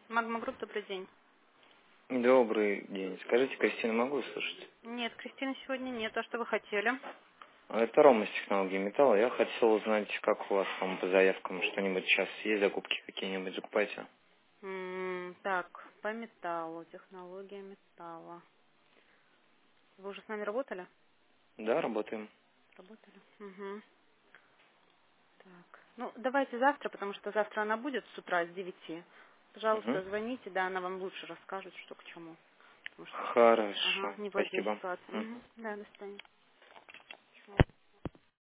Магма Групп, добрый день. Добрый день. Скажите, Кристину могу услышать? Нет, Кристины сегодня нет. А что вы хотели? Это Рома с технологией металла. Я хотел узнать, как у вас там по заявкам что-нибудь сейчас есть, закупки какие-нибудь закупаете? Так, по металлу, технология металла. Вы уже с нами работали? Да, работаем. Работали. Угу. Так. Ну, давайте завтра, потому что завтра она будет с утра с 9. Угу. Пожалуйста, звоните, да, она вам лучше расскажет, что к чему. Потому что сейчас, Хорошо. ага, не в этой Спасибо. ситуации. Угу. Да, до свидания.